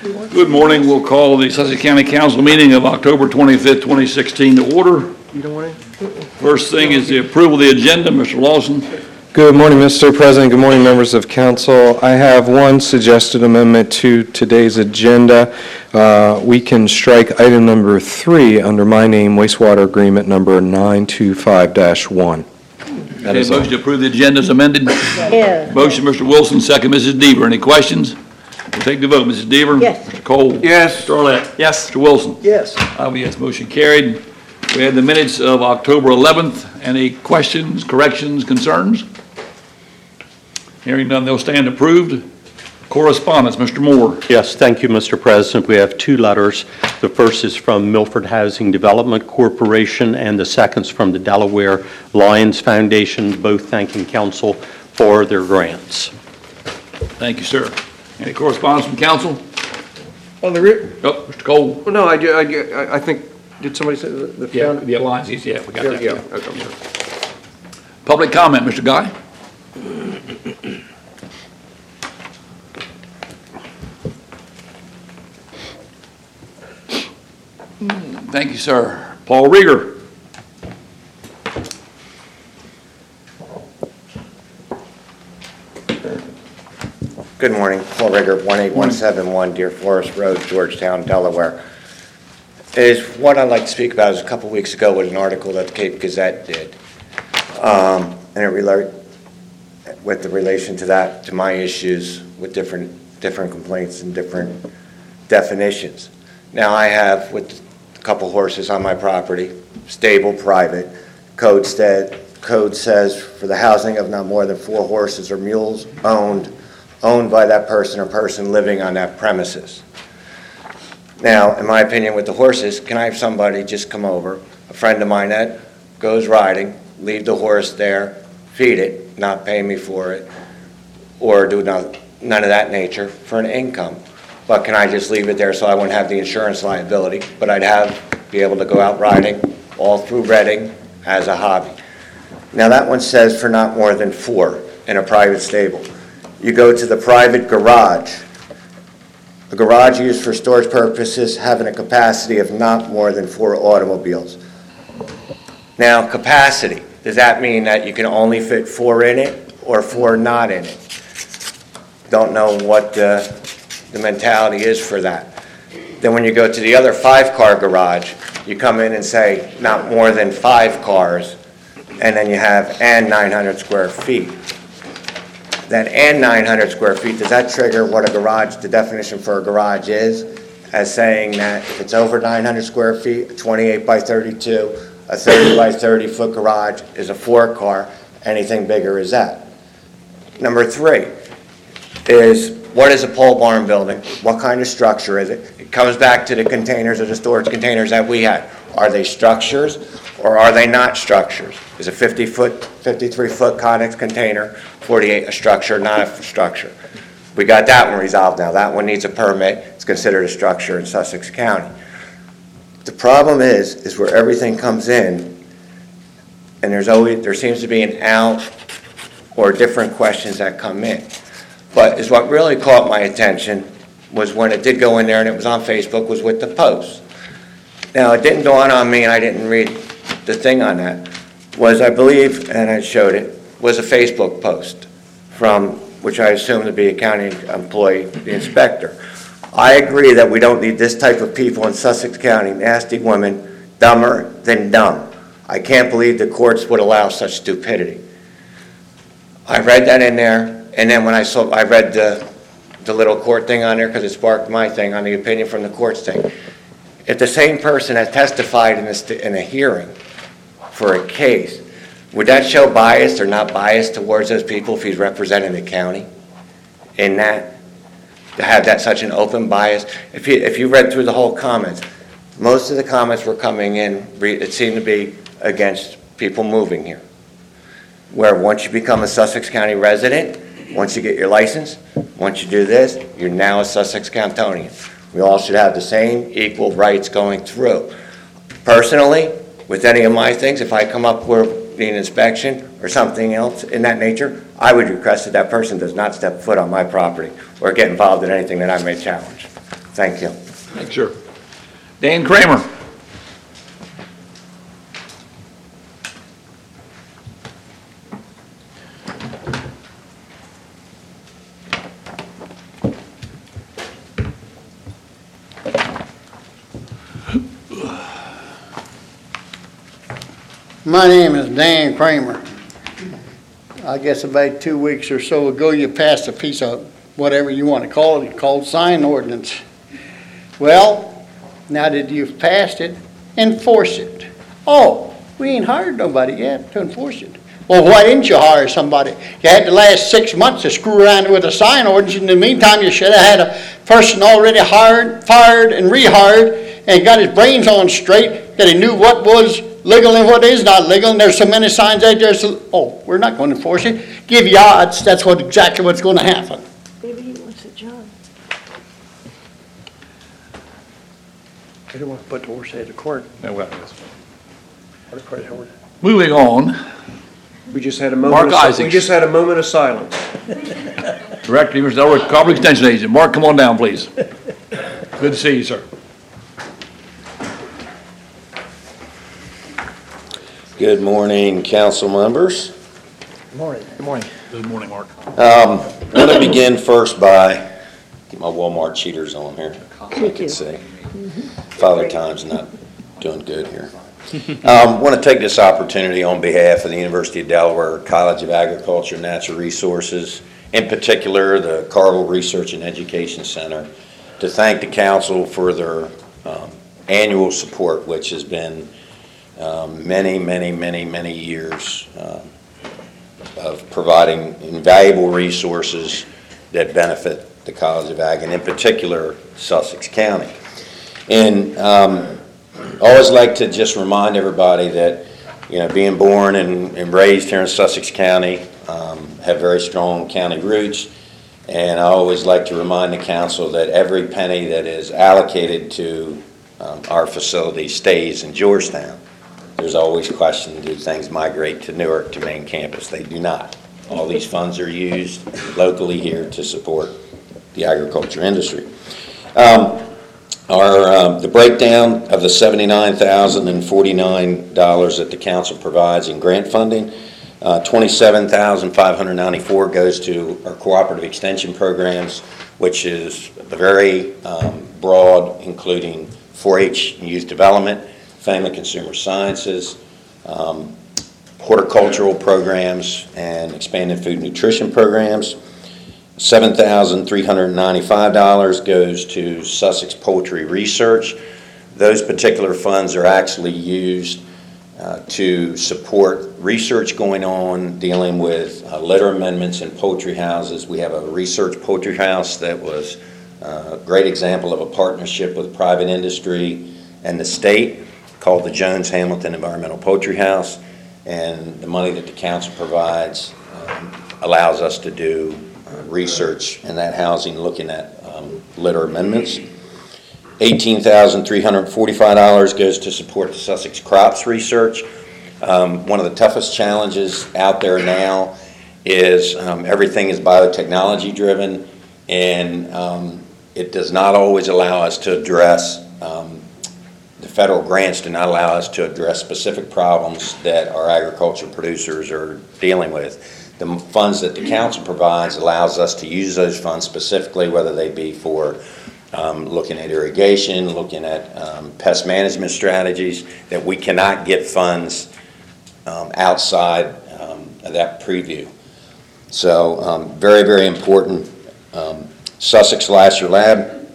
Good morning. We'll call the Sussex County Council meeting of October 25th, 2016 to order. You don't want to? First thing is the approval of the agenda. Mr. Lawson. Good morning, Mr. President. Good morning, members of council. I have one suggested amendment to today's agenda. We can strike item number 3 under my name, wastewater agreement number 925-1. That is motion to approve the agenda as amended. Yeah. Motion, Mr. Wilson, second, Mrs. Deaver. Any questions? We'll take the vote. Mrs. Deaver? Yes. Mr. Cole? Yes. Mr. Arlett? Yes. Mr. Wilson? Yes. I vote yes, motion carried. We have the minutes of October 11th. Any questions, corrections, concerns? Hearing none, they'll stand approved. Correspondence, Mr. Moore. Yes, thank you, Mr. President. We have 2 letters. The first is from Milford Housing Development Corporation, and the second is from the Delaware Lions Foundation, both thanking council for their grants. Thank you, sir. Any correspondence from council? On the rear? Oh, Mr. Cole? Well, no, I think, did somebody say the Yeah, found? the alliances, yeah, we got that. Yeah, okay, I'm sorry. Public comment, Mr. Guy? Thank you, sir. Paul Rieger. Good morning, Paul Rieger, 18171 Deer Forest Road, Georgetown, Delaware. Is what I'd like to speak about is a couple weeks ago with an article that the Cape Gazette did. And it related with the relation to that, to my issues with different complaints and different definitions. Now I have with a couple horses on my property, stable, private. Code says for the housing of not more than 4 horses or mules owned by that person or person living on that premises. Now, in my opinion, with the horses, can I have somebody just come over, a friend of mine that goes riding, leave the horse there, feed it, not pay me for it, or do none of that nature for an income? But can I just leave it there so I wouldn't have the insurance liability, but I'd be able to go out riding all through Reading as a hobby? Now, that one says for not more than 4 in a private stable. You go to the private garage. A garage used for storage purposes having a capacity of not more than 4 automobiles. Now, capacity, does that mean that you can only fit 4 in it or 4 not in it? Don't know what the mentality is for that. Then when you go to the other 5-car garage, you come in and say not more than 5 cars, and then you have and 900 square feet. That and 900 square feet, does that trigger what a garage, the definition for a garage is, as saying that if it's over 900 square feet, a 28 by 32, a 30 by 30 foot garage is a 4-car, anything bigger is that. Number 3 is, what is a pole barn building? What kind of structure is it? It comes back to the containers or the storage containers that we had. Are they structures or are they not structures? Is a 53-foot Conex container, 48 a structure, not a structure? We got that one resolved now. That one needs a permit. It's considered a structure in Sussex County. The problem is where everything comes in, and there seems to be an out or different questions that come in. But is what really caught my attention was when it did go in there and it was on Facebook, was with the post. Now, it didn't dawn on me, and I didn't read the thing on that, was I believe, and I showed it, was a Facebook post from, which I assume to be a county employee, the inspector. I agree that we don't need this type of people in Sussex County, nasty women, dumber than dumb. I can't believe the courts would allow such stupidity. I read that in there, and then when I read the little court thing on there, because it sparked my thing on the opinion from the courts thing. If the same person had testified in a hearing for a case, would that show bias or not bias towards those people if he's representing the county in that? To have that such an open bias? If you read through the whole comments, most of the comments were coming in, it seemed to be against people moving here. Where once you become a Sussex County resident, once you get your license, once you do this, you're now a Sussex Countonian. We all should have the same equal rights going through. Personally, with any of my things, if I come up with an inspection or something else in that nature, I would request that that person does not step foot on my property or get involved in anything that I may challenge. Thank you. Thanks, sir. Dan Kramer. My name is Dan Kramer. I guess about 2 weeks or so ago, you passed a piece of whatever you want to call it, called sign ordinance. Well, now that you've passed it, enforce it. Oh, we ain't hired nobody yet to enforce it. Well, why didn't you hire somebody? You had the last 6 months to screw around with a sign ordinance. In the meantime, you should have had a person already hired, fired, and rehired, and got his brains on straight, that he knew what was legal and what is not legal, and there's so many signs out there, so, oh, we're not going to enforce it. Give you odds, that's exactly what's going to happen. Maybe he wants a job. I don't want to put the horse head of court. Moving on, We just had a Mark moment. Isaacs. We just had a moment of silence. Director, Mr. Delaware Carver Extension Agent. Mark, come on down, please. Good to see you, sir. Good morning, council members. Good morning. Good morning. Good morning, Mark. I want to begin first by, get my Walmart cheaters on here. I can see. Father Time's not doing good here. Want to take this opportunity on behalf of the University of Delaware College of Agriculture and Natural Resources, in particular the Carville Research and Education Center, to thank the council for their annual support, which has been many years of providing invaluable resources that benefit the College of Ag, and in particular Sussex County. And I always like to just remind everybody that, you know, being born and raised here in Sussex County, have very strong county roots, and I always like to remind the council that every penny that is allocated to our facility stays in Georgetown. There's always question, do things migrate to Newark, to main campus? They do not. All these funds are used locally here to support the agriculture industry. The breakdown of the $79,049 that the council provides in grant funding, $27,594 goes to our cooperative extension programs, which is very broad, including 4-H youth development, family consumer sciences, horticultural programs, and expanded food nutrition programs. $7,395 goes to Sussex Poultry Research. Those particular funds are actually used to support research going on dealing with litter amendments in poultry houses. We have a research poultry house that was a great example of a partnership with private industry and the state, called the Jones Hamilton Environmental Poultry House, and the money that the council provides allows us to do research in that housing looking at litter amendments. $18,345 goes to support the Sussex Crops Research. One of the toughest challenges out there now is everything is biotechnology driven, and it does not always allow us to address the federal grants do not allow us to address specific problems that our agriculture producers are dealing with. The funds that the council provides allows us to use those funds specifically, whether they be for looking at irrigation, looking at pest management strategies, that we cannot get funds outside of that preview. So very important. Sussex Lasser Lab,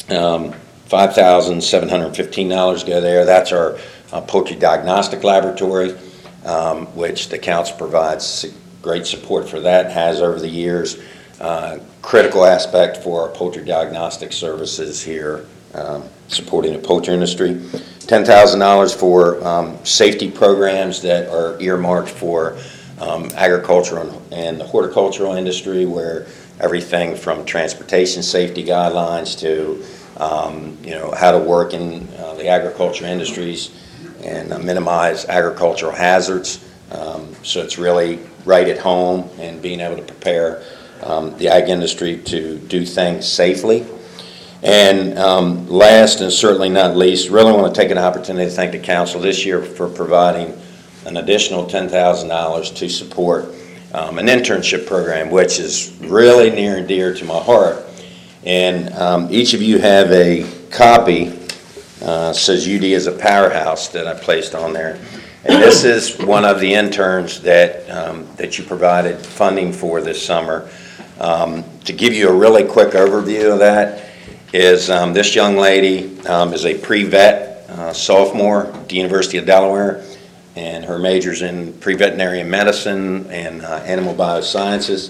$5,715 go there. That's our poultry diagnostic laboratory, which the council provides great support for that, has over the years. Critical aspect for our poultry diagnostic services here, supporting the poultry industry. $10,000 for safety programs that are earmarked for agriculture and the horticultural industry, where everything from transportation safety guidelines to how to work in the agriculture industries and minimize agricultural hazards. So it's really right at home and being able to prepare the ag industry to do things safely. And last and certainly not least, really want to take an opportunity to thank the council this year for providing an additional $10,000 to support an internship program, which is really near and dear to my heart. And each of you have a copy, says UD is a powerhouse, that I placed on there. And this is one of the interns that you provided funding for this summer. To give you a really quick overview of that is this young lady is a pre-vet sophomore at the University of Delaware, and her major's in pre-veterinary medicine and animal biosciences.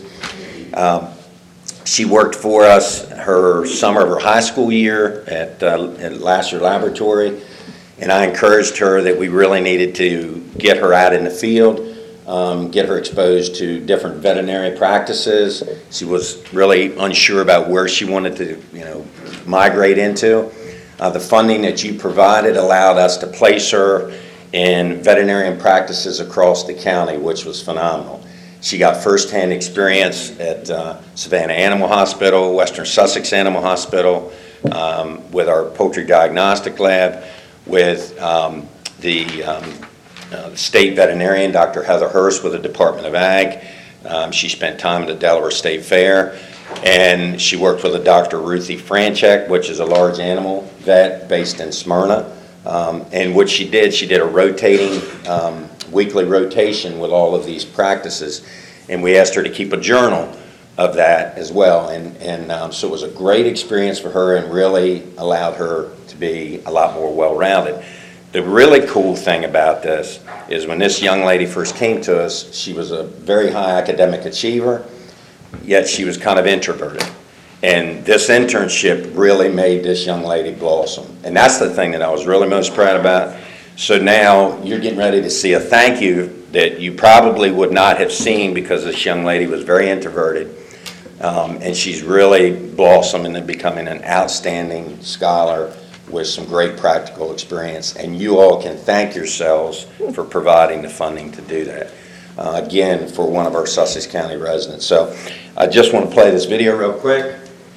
She worked for us her summer of her high school year at Lasser Laboratory, and I encouraged her that we really needed to get her out in the field, get her exposed to different veterinary practices. She was really unsure about where she wanted to, migrate into. The funding that you provided allowed us to place her in veterinarian practices across the county, which was phenomenal. She got firsthand experience at Savannah Animal Hospital, Western Sussex Animal Hospital, with our poultry diagnostic lab, with the state veterinarian, Dr. Heather Hurst, with the Department of Ag. She spent time at the Delaware State Fair, and she worked with a Dr. Ruthie Franchek, which is a large animal vet based in Smyrna. And what she did a rotating, weekly rotation with all of these practices, and we asked her to keep a journal of that as well. And so it was a great experience for her and really allowed her to be a lot more well-rounded. The really cool thing about this is when this young lady first came to us, she was a very high academic achiever, yet she was kind of introverted. And this internship really made this young lady blossom. And that's the thing that I was really most proud about. So now you're getting ready to see a thank you that you probably would not have seen because this young lady was very introverted. And she's really blossomed into becoming an outstanding scholar with some great practical experience. And you all can thank yourselves for providing the funding to do that. Again, for one of our Sussex County residents. So I just want to play this video real quick.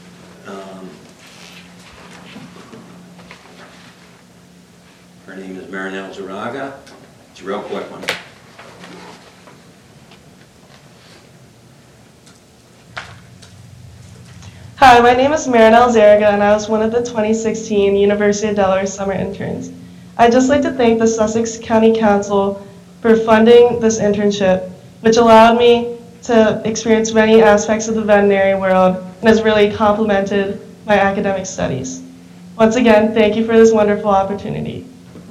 Her name is Marinelle Zaraga. It's a real quick one. Hi, my name is Marinelle Zaraga, and I was one of the 2016 University of Delaware summer interns. I'd just like to thank the Sussex County Council for funding this internship, which allowed me to experience many aspects of the veterinary world and has really complemented my academic studies. Once again, thank you for this wonderful opportunity.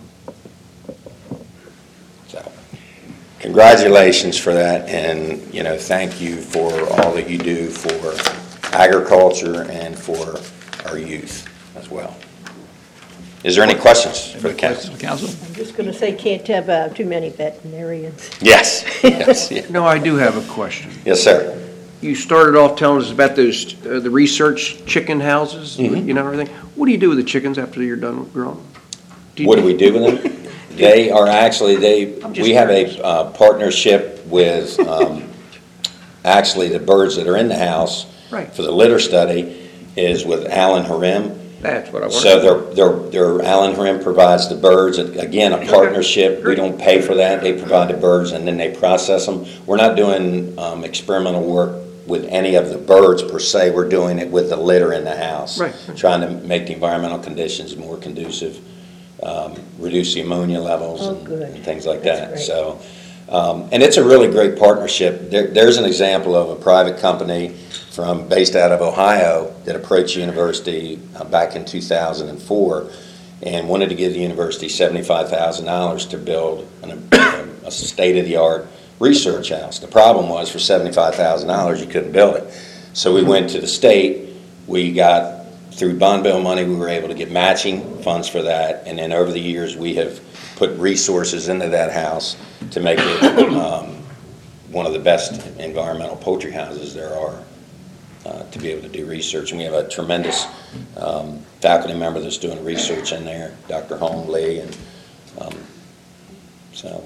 So, congratulations for that, and thank you for all that you do for agriculture and for our youth as well. Is there any questions for the council? I'm just going to say, can't have too many veterinarians. Yes. Yes. Yeah. No, I do have a question. Yes, sir. You started off telling us about those, the research chicken houses, everything. What do you do with the chickens after you're done growing? What do we do with them? They are actually, we have a partnership with actually the birds that are in the house. Right. For the litter study is with Alan Harim. That's what I wanted. So Alan Harim provides the birds, again, a partnership. We don't pay for that. They provide the birds and then they process them. We're not doing experimental work with any of the birds per se. We're doing it with the litter in the house. Right. Trying to make the environmental conditions more conducive, reduce the ammonia levels and things like that. Great. So, and it's a really great partnership. There's an example of a private company based out of Ohio that approached the university back in 2004 and wanted to give the university $75,000 to build a state-of-the-art research house. The problem was for $75,000 you couldn't build it. So we went to the state. We got, through bond bill money, we were able to get matching funds for that, and then over the years we have put resources into that house to make it one of the best environmental poultry houses there are. To be able to do research. And we have a tremendous faculty member that's doing research in there, Dr. Hong Lee. And so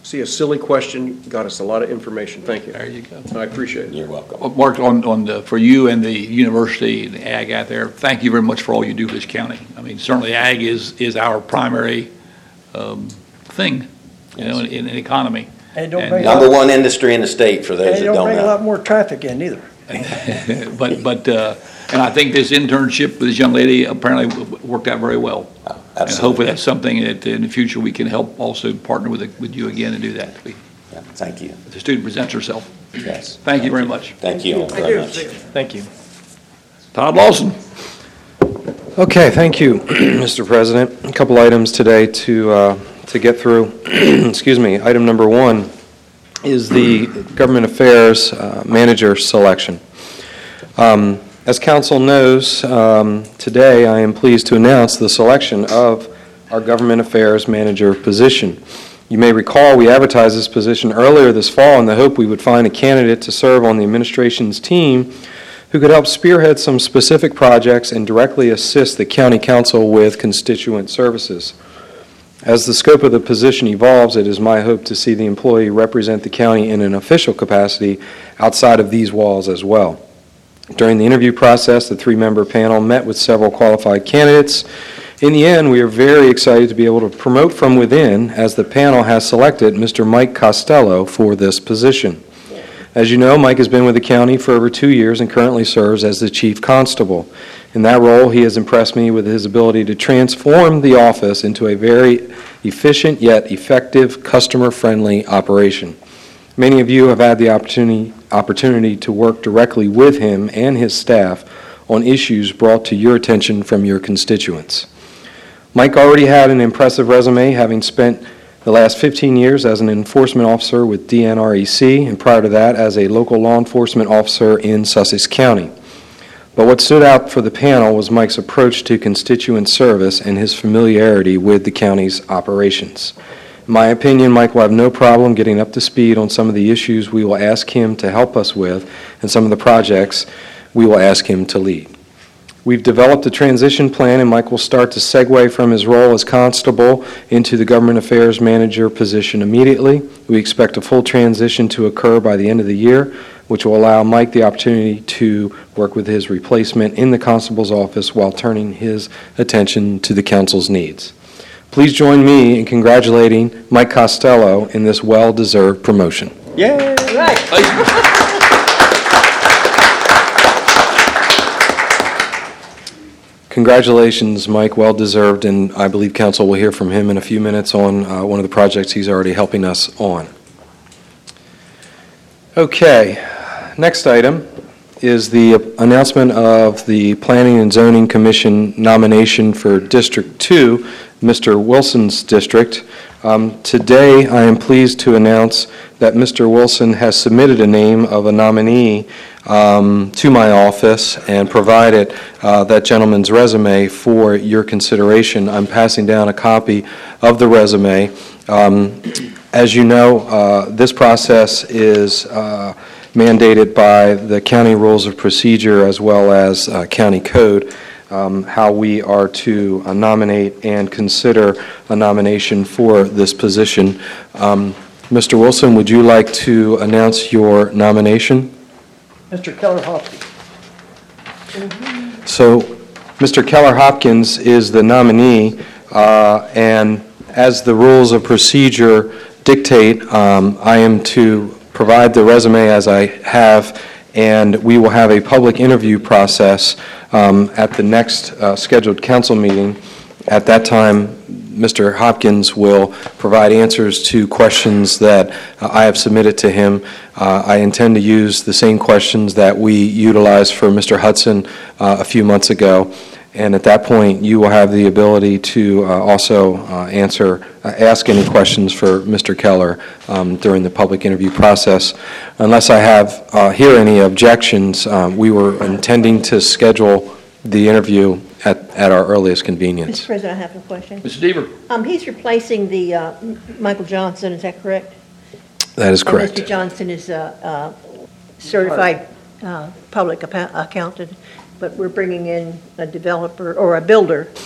See, a silly question got us a lot of information. Thank you. There you go. I appreciate it. You're welcome. Mark, for you and the university and the ag out there, thank you very much for all you do for this county. I mean, certainly ag is our primary thing, in an economy. And it don't And bring Number one industry in the state, for those that It don't don't bring a know. lot more traffic in either. And I think this internship with this young lady apparently worked out very well. And Absolutely. hopefully that's something that in the future we can help also partner with you again and do that. Yeah, Thank you. The student presents herself. Yes. Thank you very much. Thank you very much. Thank you. Todd Lawson. Okay, thank you, Mr. President. A couple items today to get through. Excuse me. Item number one is the Government Affairs Manager selection. As council knows, today I am pleased to announce the selection of our Government Affairs Manager position. You may recall we advertised this position earlier this fall in the hope we would find a candidate to serve on the administration's team who could help spearhead some specific projects and directly assist the county council with constituent services. As the scope of the position evolves, it is my hope to see the employee represent the county in an official capacity outside of these walls as well. During the interview process, the three-member panel met with several qualified candidates. In the end, we are very excited to be able to promote from within, as the panel has selected Mr. Mike Costello for this position. As you know, Mike has been with the county for over 2 years and currently serves as the chief constable. In that role, he has impressed me with his ability to transform the office into a very efficient yet effective, customer-friendly operation. Many of you have had the opportunity to work directly with him and his staff on issues brought to your attention from your constituents. Mike already had an impressive resume, having spent the last 15 years as an enforcement officer with DNREC, and prior to that as a local law enforcement officer in Sussex County. But what stood out for the panel was Mike's approach to constituent service and his familiarity with the county's operations. In my opinion, Mike will have no problem getting up to speed on some of the issues we will ask him to help us with and some of the projects we will ask him to lead. We've developed a transition plan, and Mike will start to segue from his role as constable into the Government Affairs Manager position immediately. We expect a full transition to occur by the end of the year, which will allow Mike the opportunity to work with his replacement in the constable's office while turning his attention to the council's needs. Please join me in congratulating Mike Costello in this well-deserved promotion. Yay! Congratulations, Mike, well-deserved, and I believe council will hear from him in a few minutes on one of the projects he's already helping us on. Okay, next item is the announcement of the Planning and Zoning Commission nomination for District 2, Mr. Wilson's district. Today, I am pleased to announce that Mr. Wilson has submitted a name of a nominee to my office and provided that gentleman's resume for your consideration. I'm passing down a copy of the resume. As you know, this process is mandated by the county rules of procedure as well as county code, how we are to nominate and consider a nomination for this position. Mr. Wilson, would you like to announce your nomination? Mr. Keller Hopkins. So, Mr. Keller Hopkins is the nominee, and as the rules of procedure dictate, I am to provide the resume as I have, and we will have a public interview process at the next scheduled council meeting. At that time, Mr. Hopkins will provide answers to questions that I have submitted to him. I intend to use the same questions that we utilized for Mr. Hudson a few months ago. And at that point, you will have the ability to also ask any questions for Mr. Keller during the public interview process. Unless I hear any objections, we were intending to schedule the interview at our earliest convenience. Mr. President, I have a question. Mr. Deaver. He's replacing the Michael Johnson, is that correct? That is correct. Mr. Johnson is a certified public accountant, but we're bringing in a developer or a builder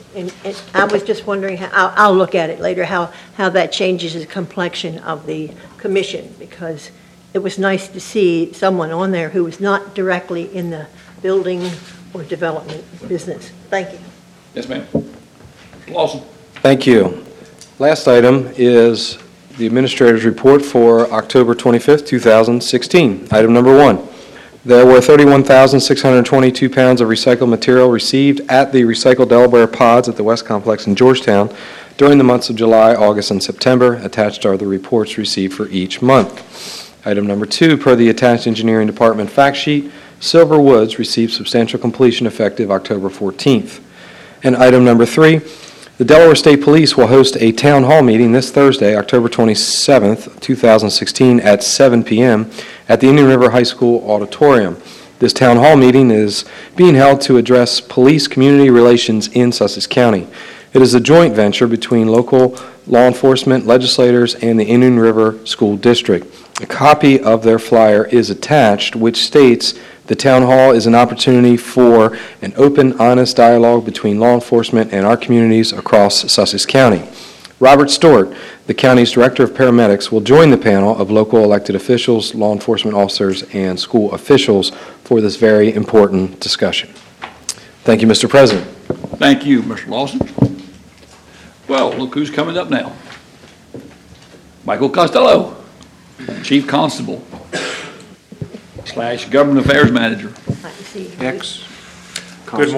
And I was just wondering, I'll look at it later, how that changes the complexion of the commission, because it was nice to see someone on there who was not directly in the building or development business. Thank you. Yes, ma'am. Lawson. Thank you. Last item is the Administrator's Report for October 25th, 2016. Item number 1. There were 31,622 pounds of recycled material received at the Recycle Delaware pods at the West Complex in Georgetown during the months of July, August, and September. Attached are the reports received for each month. Item number 2, per the attached Engineering Department fact sheet, Silver Woods received substantial completion effective October 14th. And item number 3, the Delaware State Police will host a town hall meeting this Thursday, October 27th, 2016, at 7 p.m. at the Indian River High School auditorium. This town hall meeting is being held to address police community relations in Sussex County. It is a joint venture between local law enforcement, legislators, and the Indian River School District. A copy of their flyer is attached, which states the town hall is an opportunity for an open, honest dialogue between law enforcement and our communities across Sussex County. Robert Stewart, the county's Director of Paramedics, will join the panel of local elected officials, law enforcement officers, and school officials for this very important discussion. Thank you, Mr. President. Thank you, Mr. Lawson. Well, look who's coming up now. Michael Costello, Chief Constable / Government Affairs Manager. I see. Ex. Good